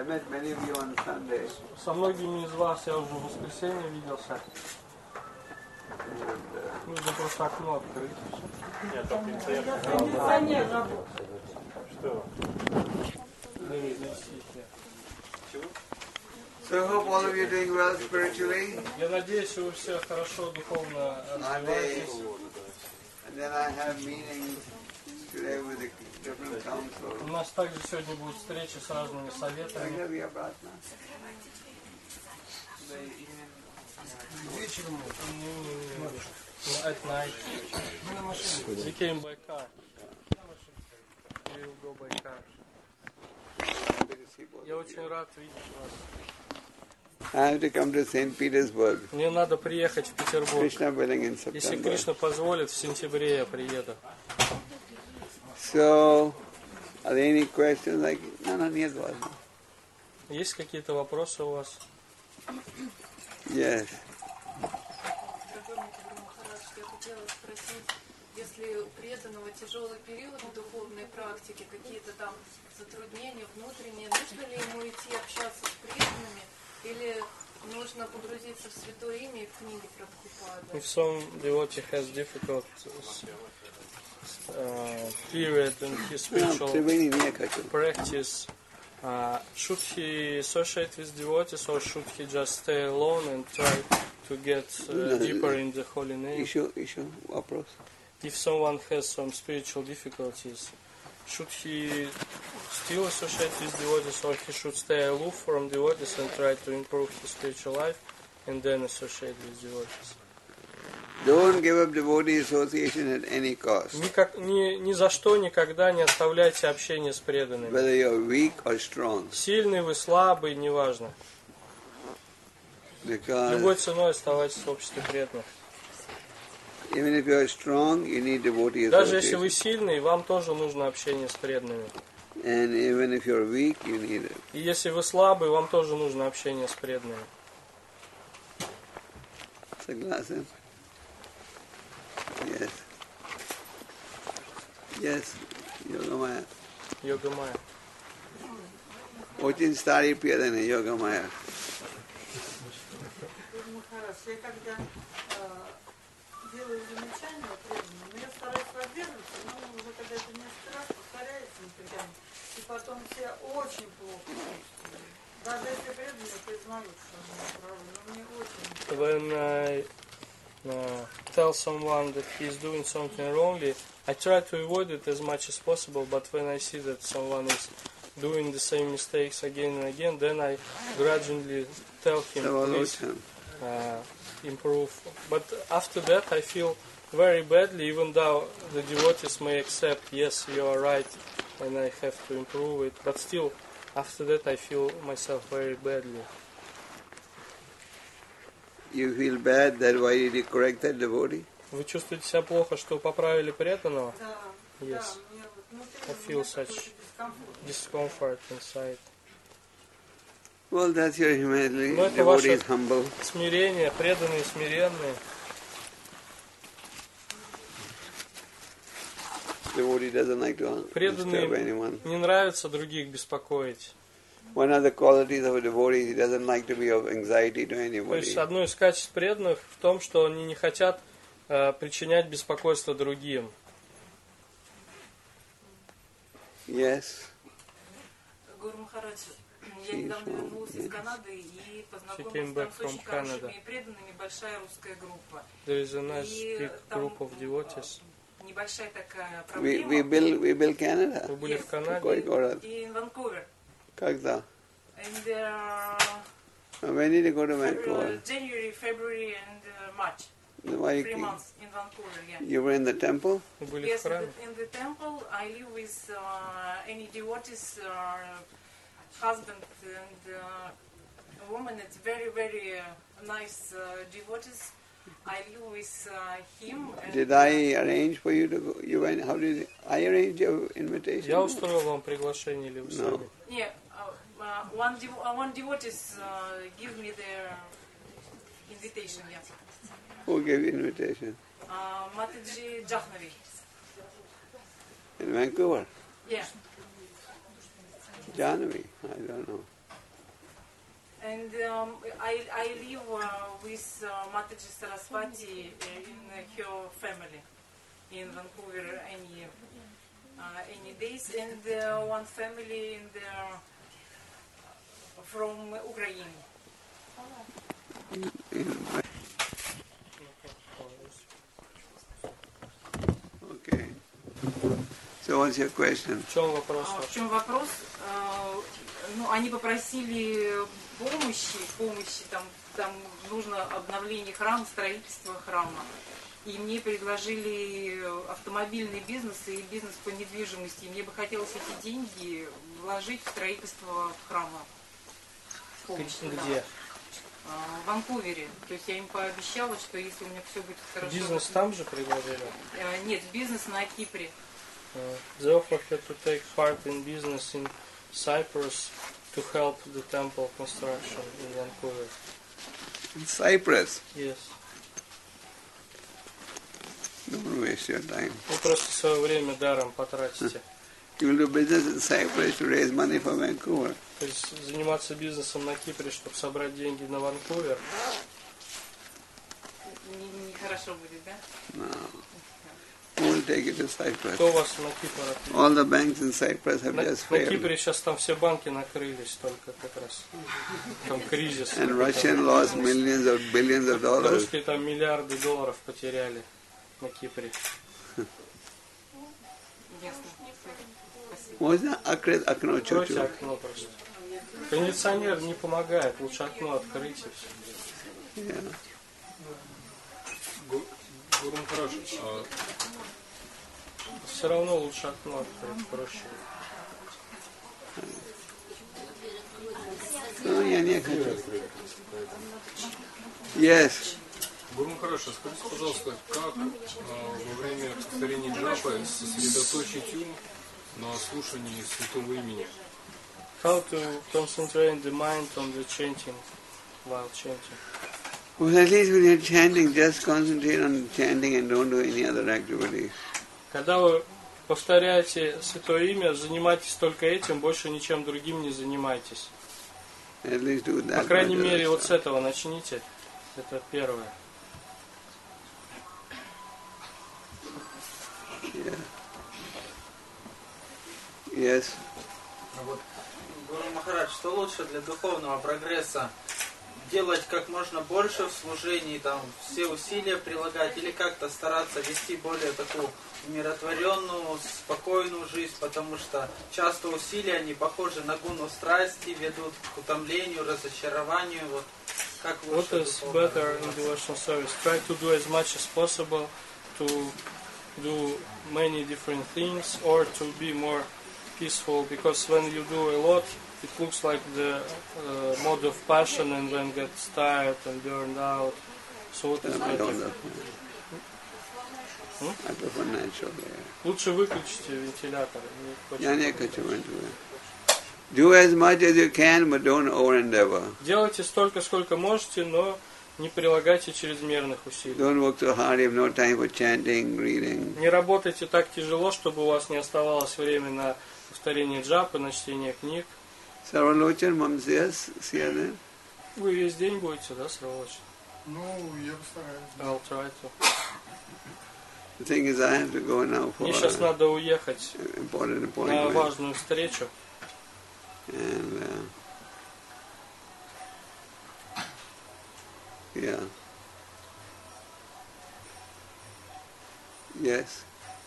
I met many of you on Sunday. Со многими из вас я уже в воскресенье виделся. Нужно просто окно открыть. Нет, там Кондиционер работает. что? So I hope all of you are doing well spiritually. Я надеюсь, вы все хорошо духовно развиваетесь. And then I have meetings today with the different councils. У нас также сегодня будут встречи с разными советами. Вечером At night. мы на машине. We came by car. We will go by car. Я очень рад видеть вас. I have to come to St. Petersburg. Мне надо приехать в Петербург. Krishna willing in Если September. Кришна позволит, в сентябре я приеду. So, are there any questions? Like, no, нет was. Есть какие-то вопросы у вас? Yes. Я хотела спросить, если у преданного тяжелый период в духовной практике, какие-то там затруднения внутренние, нужно ли ему идти общаться с преданными, или нужно погрузиться в Святое Имя и в книги Прабхупады? If some devotee has difficult period in his spiritual practice, should he associate with devotees or should he just stay alone and try to get deeper in the holy name? Issue, вопрос. If someone has some spiritual difficulties, should he still associate with devotees or he should stay aloof from devotees and try to improve his spiritual life and then associate with devotees? Don't give up devotee association at any cost. Ни за что никогда не оставляйте общение с преданными. Whether you're weak or strong. Сильный вы, слабый, неважно. Любой ценой оставайтесь в обществе преданных. Even if you're strong, you need devotee association. Даже если вы сильный, вам тоже нужно общение с преданными. And even if you're weak, you need it. И если вы слабый, вам тоже нужно общение с преданными. Согласен? Yes. Yes. Yogamaya. Йога-майя. Очень старый преданный Yogamaya. Я когда делаю замечания преданным, но я стараюсь воздерживаться, но уже когда это несколько раз повторяется непременно, и потом все очень плохо чувствуют. Даже если преданные признают, что они правы, но мне очень... When I tell someone that he is doing something wrongly, I try to avoid it as much as possible, but when I see that someone is doing the same mistakes again and again, then I gradually tell him, please improve. But after that I feel very badly, even though the devotees may accept, yes, you are right, and I have to improve it, but still, after that I feel myself very badly. You feel bad that why did you correct that devotee? Вы чувствуете себя плохо, что поправили преданного? Да, Yes. да, мне вот внутри I feel such discomfort inside. Well, that's your humility. Но это Devotee ваше is humble. смирение, преданные, смиренные. Devotee doesn't like to Преданные disturb anyone. не нравится других беспокоить. One of the qualities of a devotee, he doesn't like to be of anxiety to То anybody. есть одно из качеств преданных в том, что они не хотят причинять беспокойство другим. Yes. Гуру Махарадж, я недавно вернулась из Канады и came познакомилась back там с from очень хорошими Canada. и преданными, большая русская группа. There is a nice И big там group of devotees. небольшая такая We проблема. build Canada. Вы были в Какой Канаде? город? И in Vancouver. Когда? And When did you go to Vancouver? January, February and March. Why 3 you, months in Vancouver, yeah. you were in the temple? Вы были Yes, в храме? in the temple I live with any devotees, husband and woman. It's very, very nice devotees. I live with him. And, Did I arrange for you to go? You went. How did I arrange your invitation? Я устроил вам приглашение или вы No. сами? Yeah, one devotees give me their invitation. Yeah. Who gave you invitation? Mataji Jahnavi. In Vancouver? Yeah. Jahnavi? I don't know. And I live with Mataji Saraswati in her family in Vancouver any days, and one family in from Ukraine. Okay. So what's your question? В чем вопрос? В чем вопрос? Ну, они попросили помощи, там нужно обновление храма, строительство храма. И мне предложили автомобильный бизнес и бизнес по недвижимости. И мне бы хотелось эти деньги вложить в строительство храма. Где? В Ванкувере. То есть я им пообещала, что если у меня все будет хорошо... Бизнес там же предложили? Нет, бизнес на Кипре. They offered her to take part in business in Cyprus to help the temple construction in Vancouver. In Cyprus. Yes. Don't waste your time. Вы просто свое время даром потратите. You will do business in Cyprus to raise money for Vancouver. То есть заниматься бизнесом на Кипре, чтобы собрать деньги на Ванкувер. Нехорошо будет, да? No. Who will take you to Cyprus? Кто вас на Кипр отвезет? All the banks in Cyprus have На just failed. Кипре сейчас там все банки накрылись только как раз. Там кризис. And Russian lost millions or billions of dollars. Русские там миллиарды долларов потеряли на Кипре. Ясно. Спасибо. Можно открыть окно Откройте чуть-чуть? окно просто. Кондиционер не помогает, лучше окно открыть и все. Yeah. Гурум хорош. Все равно лучше окно открыть, проще. Ну, я не хочу. Yes. Гурум хорош. Скажите, пожалуйста, как во время повторения джапы сосредоточить ум на слушании святого имени? How to concentrate the mind on the chanting while chanting? Well, at least when you're chanting, just concentrate on chanting and don't do any other activities. Когда вы повторяете Святое Имя, занимайтесь только этим, больше ничем другим не занимайтесь. At least do that. По крайней much мере, other вот stuff. с этого начните. Это первое. Yeah. Yes. Вот, Гуру Махарадж, что лучше для духовного прогресса? Делать как можно больше в служении, там, все усилия прилагать, или как-то стараться вести более такую умиротворенную, спокойную жизнь, потому что часто усилия, они похожи на гуну страсти, ведут к утомлению, разочарованию. Вот, как What лучше is духовно better in развиваться? devotional service? Try to do as much as possible, to do many different things, or to be more peaceful, because when you do a lot, it looks like the mode of passion and then gets tired and burned out. So what is I don't better? know. I prefer natural air. Лучше выключите вентилятор. Я не хочу вентилятор. Do as much as you can, but don't over endeavor. Делайте столько, сколько можете, но не прилагайте чрезмерных усилий. Don't work so hard, you have no time for chanting, reading. Не работайте так тяжело, чтобы у вас не оставалось времени на повторение джапы, на чтение книг. Sarvalochan Mamsias, see that? Вы весь день будете, да, Сравоч? Ну, я постараюсь. I'll try to. The thing is, I have to go now for Мне сейчас an надо уехать important на appointment. важную встречу. And, yeah. Yes.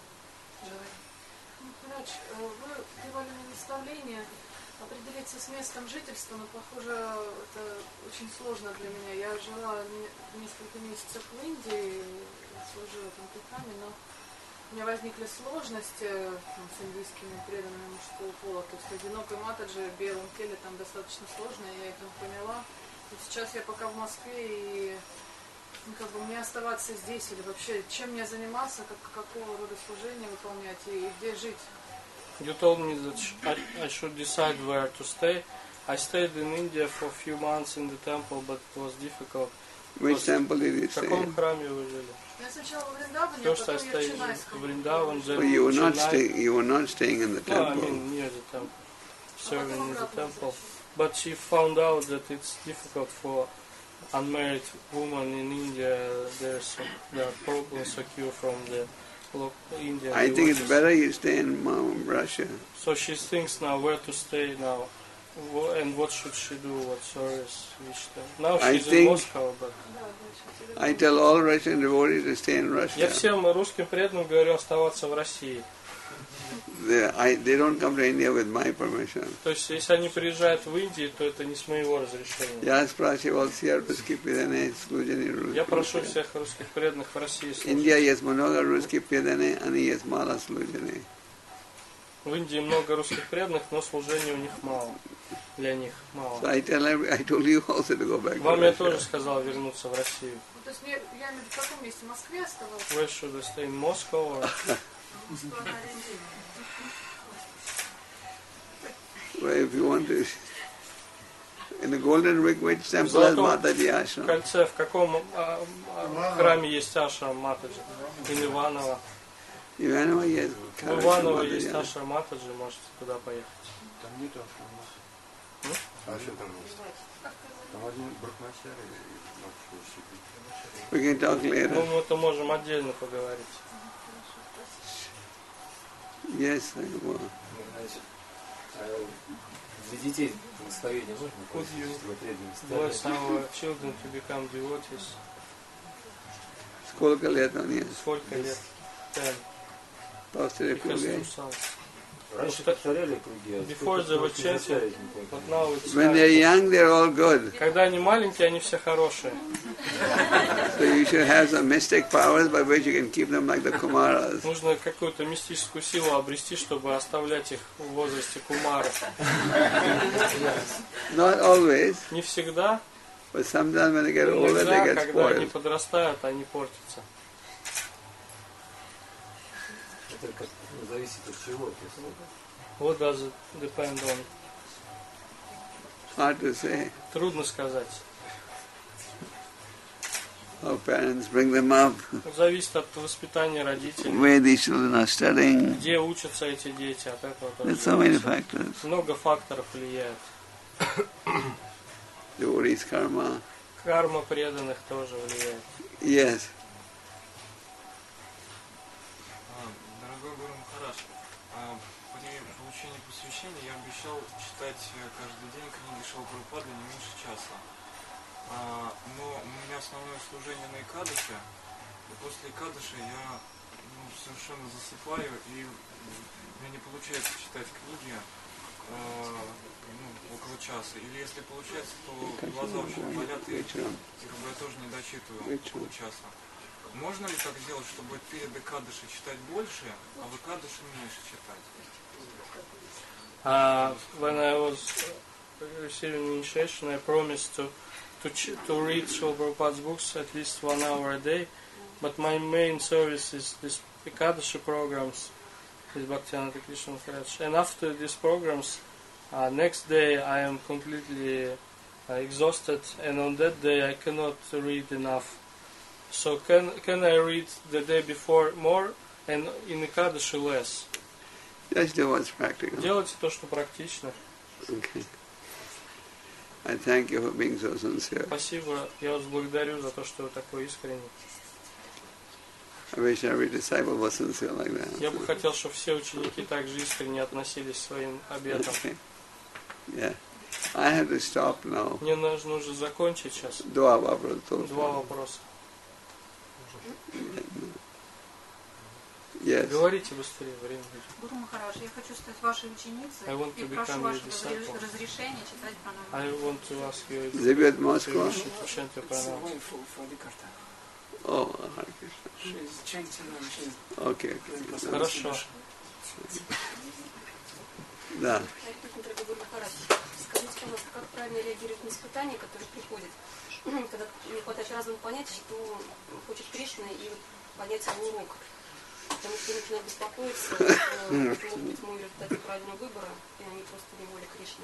Махарадж, вы давали мне наставление определиться с местом жительства, но, похоже, это очень сложно для меня. Я жила несколько месяцев в Индии, служила там пиками, но у меня возникли сложности с индийскими преданными мужского пола. То есть одинокой матаджи в белом теле там достаточно сложно, я это поняла. И сейчас я пока в Москве, и как бы мне оставаться здесь или вообще чем мне заниматься, какого рода служения выполнять и где жить. You told me that I should decide where to stay. I stayed in India for a few months in the temple, but it was difficult. Which temple did you В stay каком in? храме вы жили? Я сначала в Вриндаване, а First I потом я в stayed Ченнай in сходила. Vrindavan, then Oh, you were not Chennai. staying. You were not staying in the No, I temple. mean near the temple. serving in the temple. But she found out that it's difficult for unmarried women in India. There are problems occur from the local Indian I think it's devotees. better you stay in Russia. So she thinks now where to stay now, and what should she do, what service. Now I she's in think- Moscow, but I tell all Russian devotees to stay in я Russia. всем русским преданным говорю оставаться в России. They don't come to India with my permission. То есть, если они приезжают в Индию, то это не с моего разрешения. Я спрашивал всех русских преданных служения. Я прошу всех русских преданных в России служить. Индия есть много русских преданных, они есть мало служения. В Индии много русских преданных, но служения у них мало. Для них мало. So I told you also to go back to Вам я тоже Russia. сказал вернуться в Россию. Ну, то есть я имею в виду, в каком месте? В Москве оставался? Where should I stay in Moscow? Or... Москва на Ориентире. Well, if you want to, in the Golden Week, which temple has Mataji В Ashram? кольце, в каком храме есть ашрам Матаджи? In Иваново. Иваново есть. В Иваново есть ашрам Матаджи, можете туда поехать. Там нет ашрама. А что там есть? Там один брахмачарь и матушка. We can talk Ну, later. мы это можем отдельно поговорить. Yes, I will. Значит, для детей благословение можно Could you просить? bless our children to become devotees? Сколько лет он есть? Сколько лет? 10. После Because круга. two sons. Раньше повторяли круги, а Before they were chanting, but now it's When they're time. young, they're all good. Когда они маленькие, они все хорошие. So you should have some mystic powers by which you can keep them like the Kumaras. Нужно какую-то мистическую силу обрести, чтобы оставлять их в возрасте кумары. Not always, Не всегда, but sometimes when they get older, they иногда, get когда они spoiled. подрастают, они портятся. Это как, зависит от чего. То есть, What does it depend on? Hard to say. Трудно сказать. How parents bring them up, Зависит от воспитания родителей. where these children are studying. Где учатся эти дети, от этого тоже There's so many зависит. factors. Много факторов влияет. Devotees karma. Карма преданных тоже влияет. Yes. Дорогой Гуру Махарадж, при получении посвящения я обещал читать каждый день книги Шрилы Прабхупады не меньше часа. Но у меня основное служение на Экадыше, и после Экадыша я совершенно засыпаю, и у меня не получается читать книги около часа. Или если получается, то глаза очень болят, и я тоже не дочитываю около часа. Можно ли так сделать, чтобы перед Экадыши читать больше, а в Экадыше меньше читать? When I was receiving initiation, I promised to read Srila Prabhupada's books at least 1 hour a day, but my main service is this Ekadashi programs with Bhaktivedanta Krishna Maharaj. And after these programs, next day I am completely exhausted, and on that day I cannot read enough. So can I read the day before more and in Ekadashi less? Just do what's practical. Делайте то, что практично. Okay. I thank you for being so sincere. Спасибо, я вас благодарю за то, что вы такой искренний. I wish every disciple was sincere like that. Я бы хотел, чтобы все ученики также искренне относились к своим обетам. Okay. Yeah. I have to stop now. Мне нужно уже закончить сейчас. Два вопроса. Два вопроса. Yes. Говорите быстрее, время идет. Гуру Махарадж, я хочу стать вашей ученицей I want и to прошу become your вашего disciple. разрешения читать I пранаму. want to ask you Zibet Moscow. to chant your pranam. Oh, Hare Krishna. Okay. Хорошо. Да. Дорогой Гуру Махарадж, скажите, пожалуйста, как правильно реагировать на испытания, которые приходят, когда не хватает разума понять, что хочет Кришна, и понять его урок. Потому что начинают беспокоиться, что может быть мой результат правильного выбора, и они просто не воля Кришны.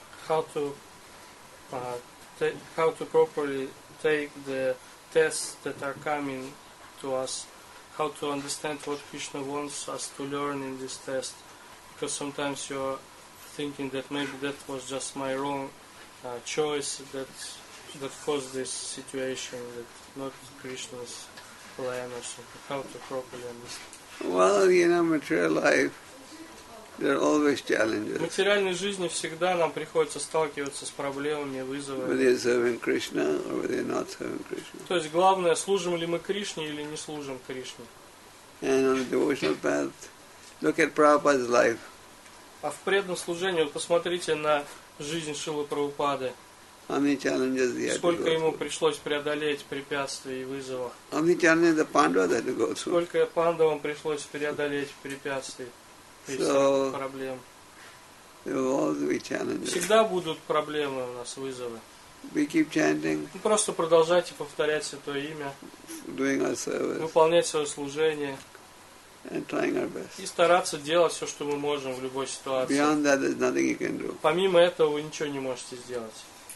How to properly take the tests that are coming to us, how to understand what Krishna wants us to learn in this test, because sometimes you're thinking that maybe that was just my wrong choice that caused this situation, that not Krishna's plan or something. How to properly understand? Well, material life, there are always challenges. В материальной жизни всегда нам приходится сталкиваться с проблемами, вызовами. Whether you're serving Krishna or whether you're not serving Krishna. То есть главное, служим ли мы Кришне или не служим Кришне. And on the devotional path, look at Prabhupada's life. А в преданном служении, вот посмотрите на жизнь Шрилы Прабхупады. How many challenges he had to go Сколько ему through. пришлось преодолеть препятствий и вызовов. How many challenges the Pandavas had to go through. Сколько пандавам пришлось преодолеть препятствий и So, проблем. there will always be challenges. Всегда будут проблемы у нас, вызовы. We keep chanting, Просто продолжайте повторять Святое Имя, doing our service, выполнять свое служение and trying our best. и стараться делать все, что мы можем в любой ситуации. Beyond that, there's nothing you can do. Помимо этого вы ничего не можете сделать.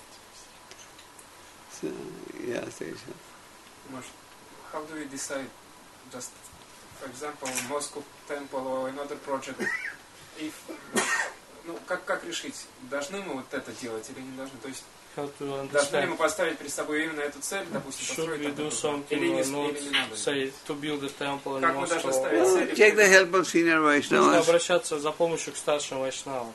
So, yeah, Station. How do we decide, just for example, Moscow temple or another project, if, как решить, должны мы вот это делать или не должны? То есть, How to должны ли understand? мы поставить перед собой именно эту цель, допустим, Should построить we do там something или or не надо? not, say, to build a temple in Как мы должны Moscow? ставить Well, цели? take the help of senior Нужно Vaishnavas. обращаться за помощью к старшим вайшнавам.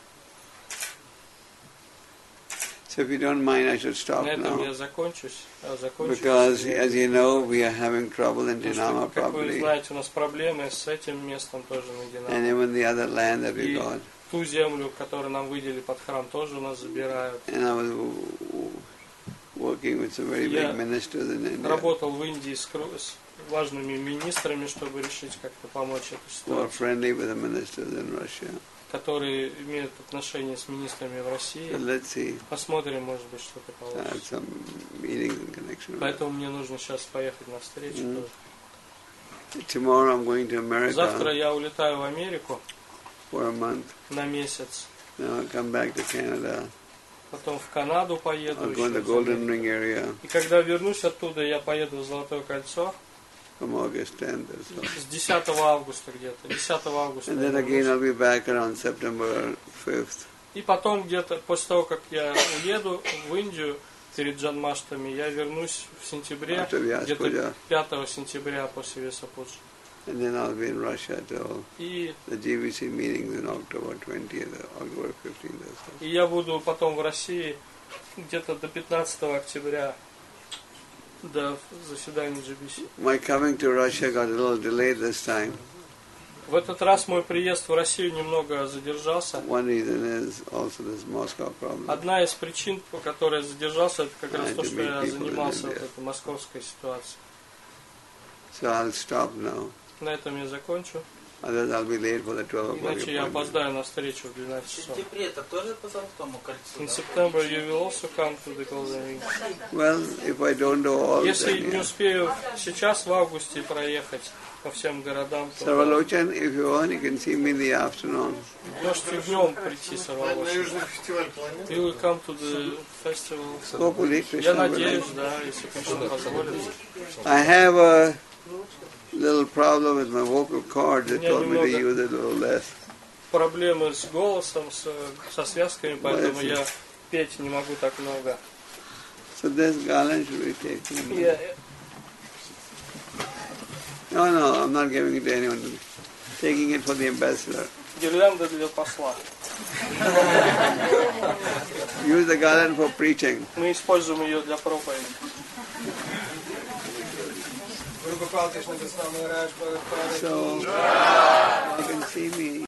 So if you don't mind, I should stop На этом now. я закончу. Because, as you know, we are having trouble in Потому Dinama что, как вы property. знаете, у нас проблемы с этим местом тоже на And Динаме. even the other land that we И got. ту землю, которую нам выделили под храм, тоже у нас забирают. And I was working with some very Я big ministers in India работал в Индии с важными министрами, чтобы решить, как-то помочь эту who are ситуацию, friendly with the ministers in Russia. которые имеют отношения с министрами в So России. let's see. Посмотрим, может быть, что-то I have получится. some meetings in connection with Поэтому мне нужно сейчас поехать на встречу. Мгм. тоже. that. Tomorrow I'm going to Завтра America я улетаю в Америку for a month. на месяц. Then I'll come back to Canada. Потом в Канаду поеду. I'll go in еще the в Golden Америку. Ring area И когда вернусь оттуда, я поеду в Золотое кольцо from August 10th or so. с 10 августа где-то. 10 августа. And я then again вернусь. I'll be back around September 5th. И потом где-то, после того, как я уеду в Индию перед Джанмаштами, я вернусь в сентябре, After Vyas где-то Puja. 5 сентября после Весапуджи. And then I'll be in Russia till И the GVC meetings in October 20th, October 15th or so. я буду потом в России где-то до 15 октября, до заседания GBC. My coming to Russia got a little delayed this time. В этот раз мой приезд в Россию немного задержался. One reason is also this Moscow problem. Одна из причин, по которой я задержался, это как раз I то, had to что meet я people in занимался вот India. этой московской ситуацией. So I'll stop now. На этом я закончу. Otherwise I'll be late for the 12 o'clock Иначе я appointment. опоздаю на встречу в В 12 часов. сентябре это тоже по Золотому кольцу? In да? September you will also come to the Golden Ring. Well, if I don't do all, Если then не yeah. успею сейчас в августе проехать по всем городам, то Sarvalochan, if you want, you can see me in the afternoon. можете днем прийти, На Сарвалош. Южный фестиваль планируешь? You will come to the festival. Hopefully, Я Krishna надеюсь, will. да, если Кришна позволит. I have a little problem with my vocal cords. They Я told me to немного- use it a little less. Проблемы с голосом, со связками, поэтому Молодец. я петь не могу так много. So this garland should be taken. Я No, no, I'm not giving it to anyone. Taking it for the ambassador. гирлянда для посла. Use the garland for preaching. Мы используем ее для проповеди. So you can see me.